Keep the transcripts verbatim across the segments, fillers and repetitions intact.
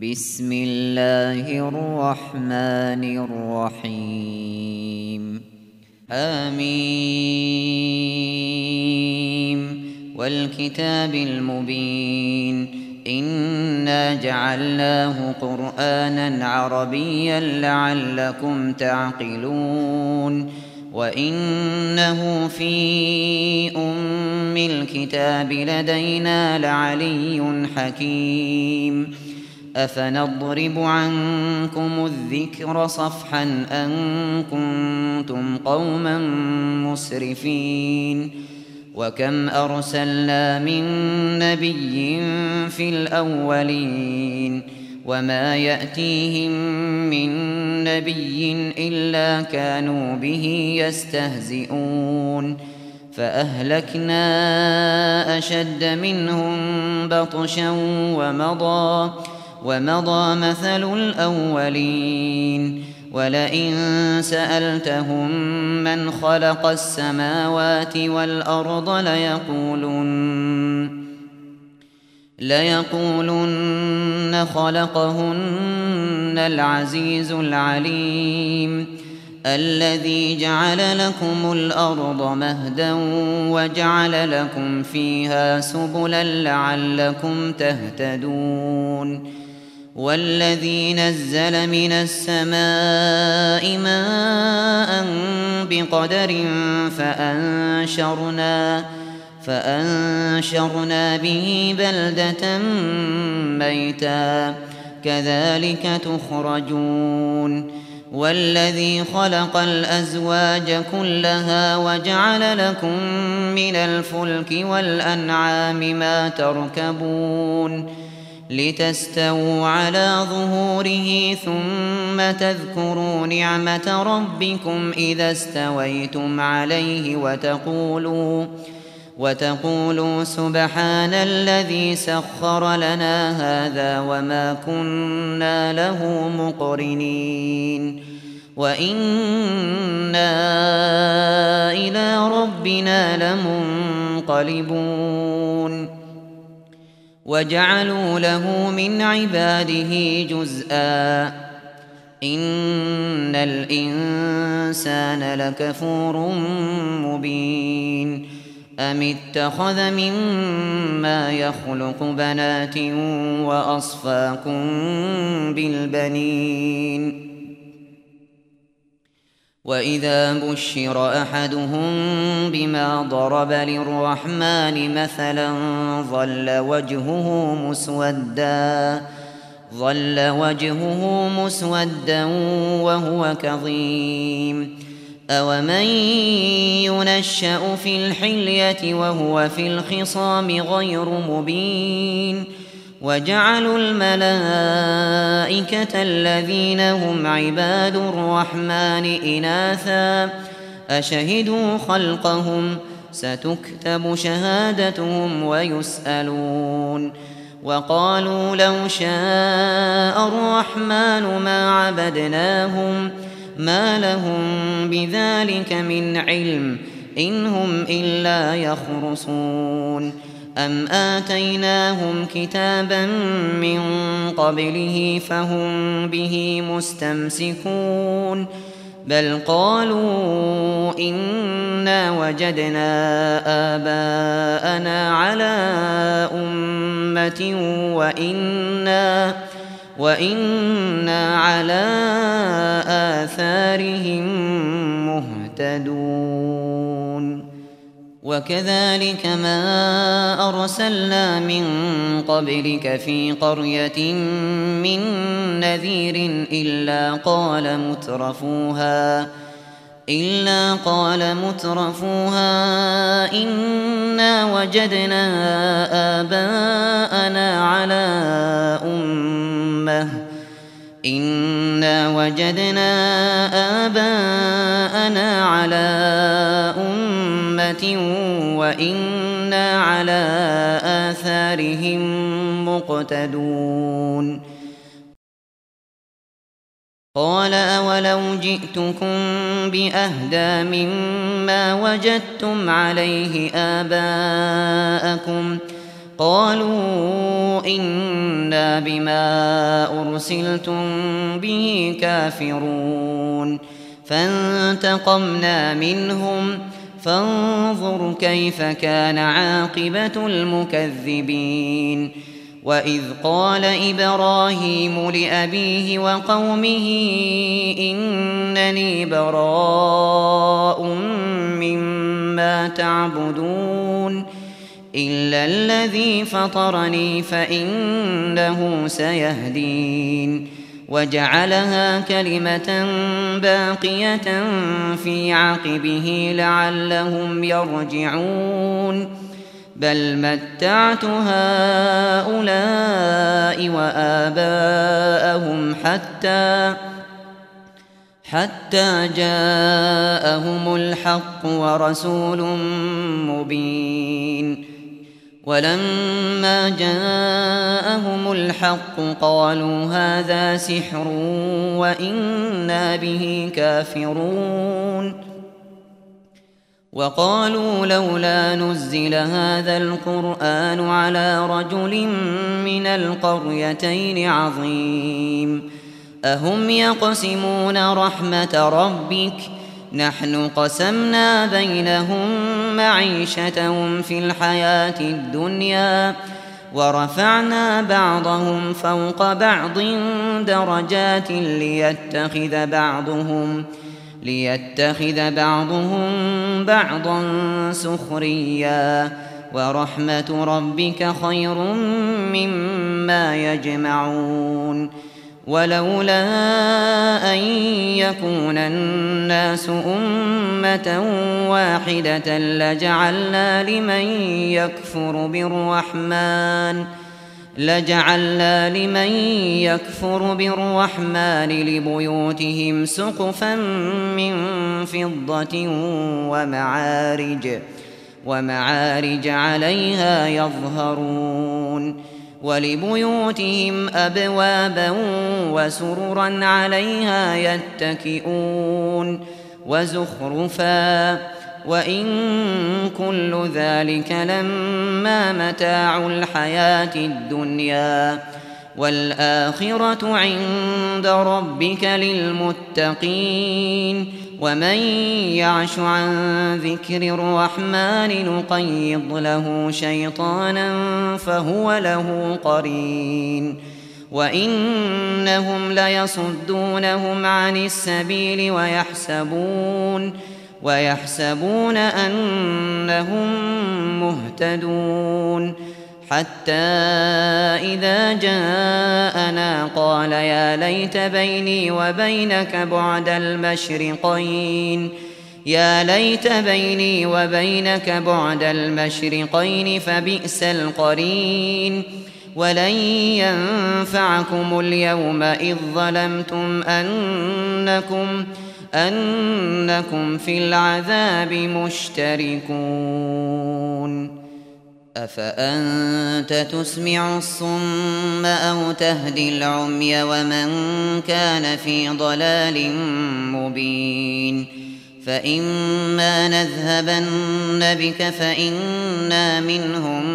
بسم الله الرحمن الرحيم آمين والكتاب المبين إنا جعلناه قرآنا عربيا لعلكم تعقلون وإنه في أم الكتاب لدينا لعلي حكيم أفنضرب عنكم الذكر صفحا أن كنتم قوما مسرفين وكم أرسلنا من نبي في الأولين وما يأتيهم من نبي إلا كانوا به يستهزئون فأهلكنا أشد منهم بطشا ومضى ومضى مثل الأولين ولئن سألتهم من خلق السماوات والأرض ليقولن ليقولن خلقهن العزيز العليم الذي جعل لكم الأرض مهدا وجعل لكم فيها سبلا لعلكم تهتدون والذي نزل من السماء ماء بقدر فأنشرنا فأنشرنا به بلدة ميتا كذلك تخرجون والذي خلق الأزواج كلها وجعل لكم من الفلك والأنعام ما تركبون لتستووا على ظهوره ثم تذكروا نعمة ربكم إذا استويتم عليه وتقولوا وتقولوا سبحان الذي سخر لنا هذا وما كنا له مقرنين وإنا إلى ربنا لمنقلبون وجعلوا له من عباده جزءا إن الإنسان لكفور مبين أم اتخذ مما يخلق بنات وأصفاكم بالبنين وإذا بشر أحدهم بما ضرب للرحمن مثلا ظل وجهه مسودا ظل وجهه مسودا وهو كظيم أومن ينشأ في الحلية وهو في الخصام غير مبين وجعلوا الملائكة الذين هم عباد الرحمن إناثا أشهدوا خلقهم ستكتب شهادتهم ويسألون وقالوا لو شاء الرحمن ما عبدناهم ما لهم بذلك من علم إن هم إلا يخرصون أم آتيناهم كتابا من قبله فهم به مستمسكون بل قالوا إنا وجدنا آباءنا على أمة وإنا وإنا على آثارهم مهتدون وكذلك ما أرسلنا من قبلك في قرية من نذير إلا قال مترفوها إلا قال مترفوها إنا وجدنا آباءنا على أمة إنا وجدنا آباءنا على أمة وإنا على آثارهم مقتدون قال أولو جئتكم بأهدى مما وجدتم عليه آباءكم قالوا إنا بما أرسلتم به كافرون فانتقمنا منهم فانظر كيف كان عاقبة المكذبين وإذ قال إبراهيم لأبيه وقومه إنني براء مما تعبدون إلا الذي فطرني فإنه سيهدين وجعلها كلمة باقية في عقبه لعلهم يرجعون بل متعت هؤلاء وآباءهم حتى حتى جاءهم الحق ورسول مبين ولما جاءهم الحق قالوا هذا سحر وإنا به كافرون وقالوا لولا نزل هذا القرآن على رجل من القريتين عظيم أهم يقسمون رحمة ربك نحن قسمنا بينهم معيشتهم في الحياة الدنيا ورفعنا بعضهم فوق بعض درجات ليتخذ بعضهم ليتخذ بعضهم بعضا سخريا ورحمة ربك خير مما يجمعون ولولا أن يكون الناس أمة واحدة لجعلنا لمن يكفر بالرحمن لجعلنا لمن يكفر بالرحمن لبيوتهم سقفا من فضة ومعارج ومعارج عليها يظهرون ولبيوتهم أبوابا وسررا عليها يتكئون وزخرفا وإن كل ذلك لما متاع الحياة الدنيا والآخرة عند ربك للمتقين ومن يعش عن ذكر الرحمن نقيض له شيطانا فهو له قرين وإنهم ليصدونهم عن السبيل ويحسبون ويحسبون أنهم مهتدون حتى إذا جاءنا قال يا ليت بيني وبينك بعد المشرقين يا ليت بيني وبينك بعد المشرقين فبئس القرين ولن ينفعكم اليوم إذ ظلمتم أنكم أنكم في العذاب مشتركون أفأنت تسمع الصم أو تهدي العمي ومن كان في ضلال مبين فإما نذهبن بك فإنا منهم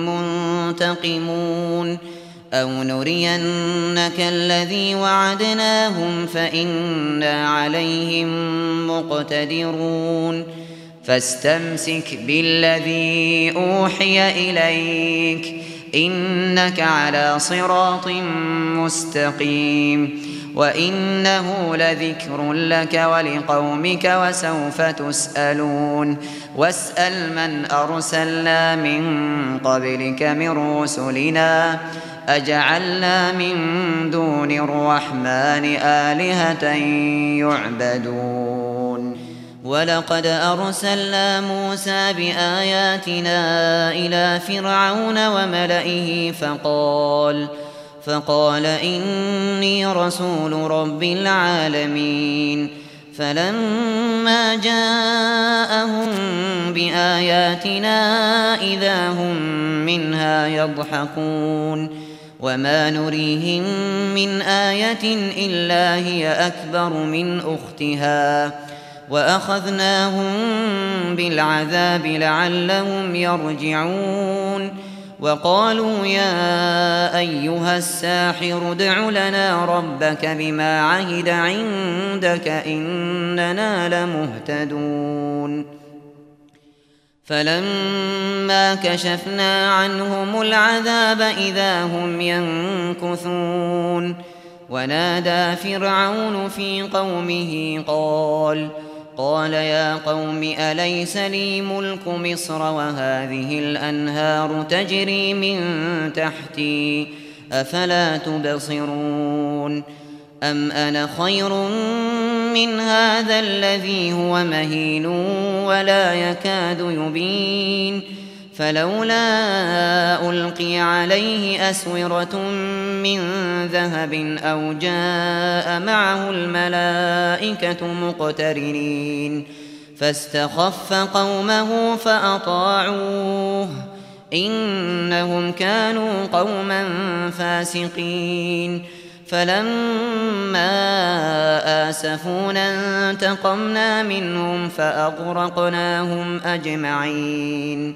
منتقمون أو نرينك الذي وعدناهم فإنا عليهم مقتدرون فاستمسك بالذي أوحي إليك إنك على صراط مستقيم وإنه لذكر لك ولقومك وسوف تسألون واسأل من أرسلنا من قبلك من رسلنا أجعلنا من دون الرحمن آلهة يعبدون ولقد أرسلنا موسى بآياتنا إلى فرعون وملئه فقال فقال إني رسول رب العالمين فلما جاءهم بآياتنا إذا هم منها يضحكون وما نريهم من آية إلا هي أكبر من أختها وأخذناهم بالعذاب لعلهم يرجعون وقالوا يا أيها الساحر ادع لنا ربك بما عهد عندك إننا لمهتدون فلما كشفنا عنهم العذاب إذا هم ينكثون ونادى فرعون في قومه قال قال يا قوم أليس لي ملك مصر وهذه الأنهار تجري من تحتي أفلا تبصرون أم أنا خير من هذا الذي هو مهين ولا يكاد يبين فلولا ألقي عليه أسورة من ذهب أو جاء معه الملائكة مقترنين فاستخف قومه فأطاعوه إنهم كانوا قوما فاسقين فلما آسفونا انتقمنا منهم فأغرقناهم أجمعين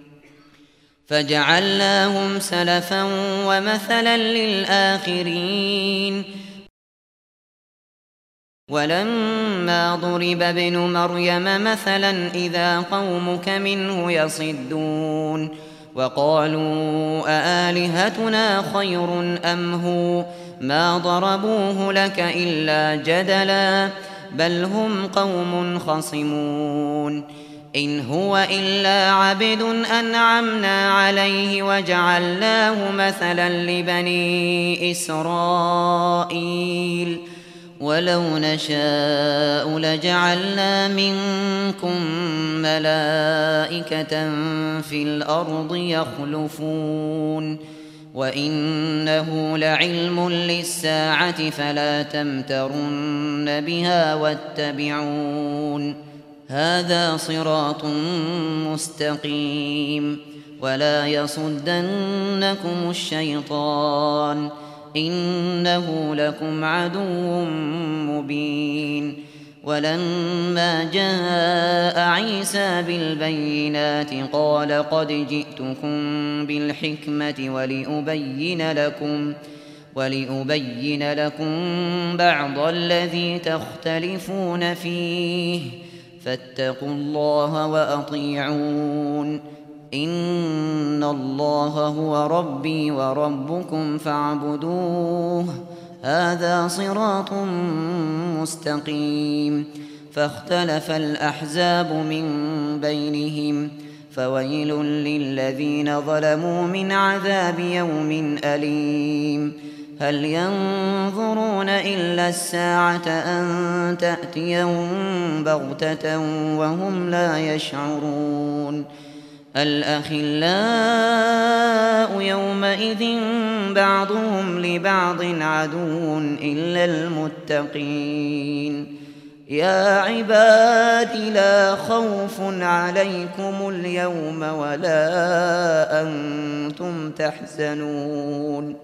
فجعلناهم سلفا ومثلا للآخرين ولما ضرب ابن مريم مثلا إذا قومك منه يصدون وقالوا أآلهتنا خير أم هو ما ضربوه لك إلا جدلا بل هم قوم خصمون إن هو إلا عبد أنعمنا عليه وجعلناه مثلا لبني إسرائيل ولو نشاء لجعلنا منكم ملائكة في الأرض يخلفون وإنه لعلم للساعة فلا تمترن بها واتبعون هذا صراط مستقيم ولا يصدنكم الشيطان إنه لكم عدو مبين ولما جاء عيسى بالبينات قال قد جئتكم بالحكمة ولأبين لكم ولأبين لكم بعض الذي تختلفون فيه فاتقوا الله وأطيعون إن الله هو ربي وربكم فاعبدوه هذا صراط مستقيم فاختلف الأحزاب من بينهم فويل للذين ظلموا من عذاب يوم أليم هل ينظرون إلا الساعة أن تأتيهم بغتة وهم لا يشعرون الأخلاء يومئذ بعضهم لبعض عدو إلا المتقين يا عباد لا خوف عليكم اليوم ولا أنتم تحزنون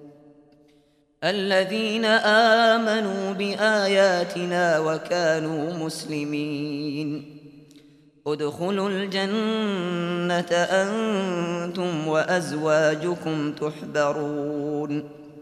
الذين آمنوا بآياتنا وكانوا مسلمين ادخلوا الجنة أنتم وأزواجكم تحبرون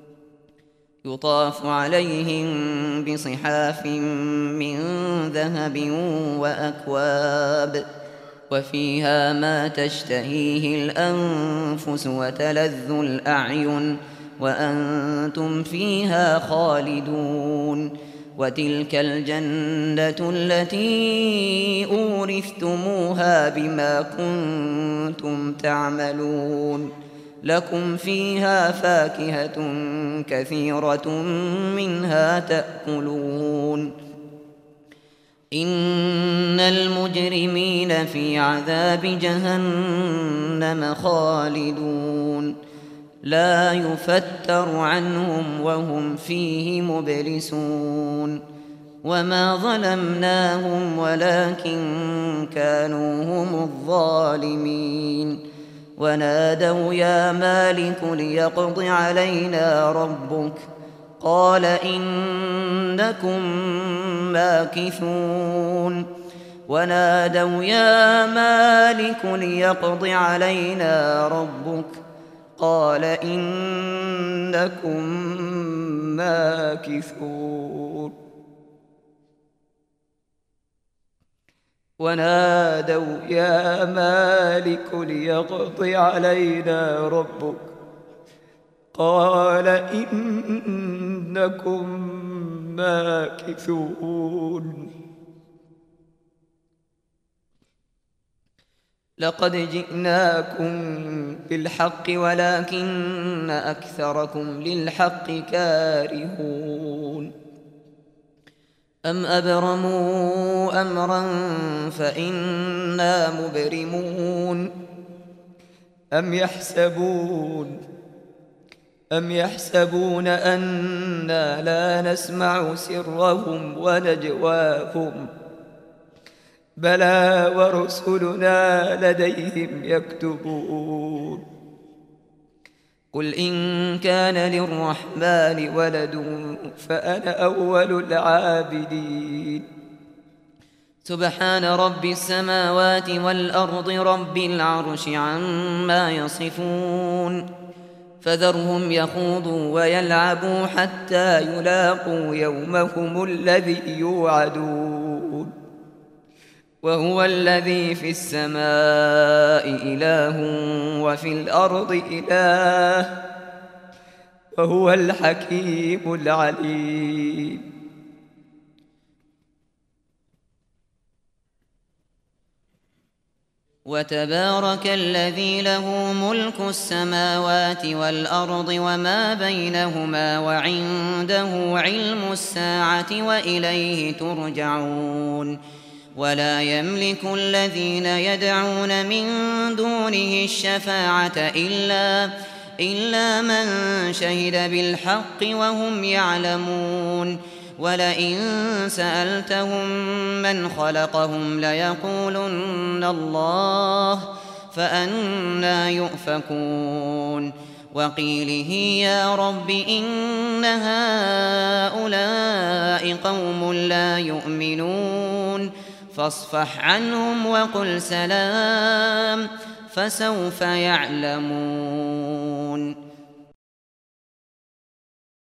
يطاف عليهم بصحاف من ذهب وأكواب وفيها ما تشتهيه الأنفس وتلذ الأعين وأنتم فيها خالدون وتلك الجنة التي أورثتموها بما كنتم تعملون لكم فيها فاكهة كثيرة منها تأكلون إن المجرمين في عذاب جهنم خالدون لا يفتر عنهم وهم فيه مبلسون وما ظلمناهم ولكن كانوا هم الظالمين ونادوا يا مالك ليقض علينا ربك قال إنكم ماكثون ونادوا يا مالك ليقض علينا ربك قال إنكم ماكثون. ونادوا يا مالك ليقض علينا ربك قال إنكم ماكثون. لقد جئناكم بالحق ولكن أكثركم للحق كارهون. أم أبرموا أمرا فإنا مبرمون. أم يحسبون أم يحسبون أنا لا نسمع سرهم ونجواهم بلى ورسلنا لديهم يكتبون. قل إن كان للرحمن ولد فأنا أول العابدين. سبحان رب السماوات والأرض رب العرش عما يصفون. فذرهم يخوضوا ويلعبوا حتى يلاقوا يومهم الذي يوعدون. وهو الذي في السماء إله وفي الأرض إله وهو الحكيم العليم. وتبارك الذي له ملك السماوات والأرض وما بينهما وعنده علم الساعة وإليه ترجعون. ولا يملك الذين يدعون من دونه الشفاعة إلا, إلا من شهد بالحق وهم يعلمون. ولئن سألتهم من خلقهم ليقولن الله فأنى يؤفكون. وقيله يا رب إن هؤلاء قوم لا يؤمنون فاصفح عنهم وقل سلام فسوف يعلمون.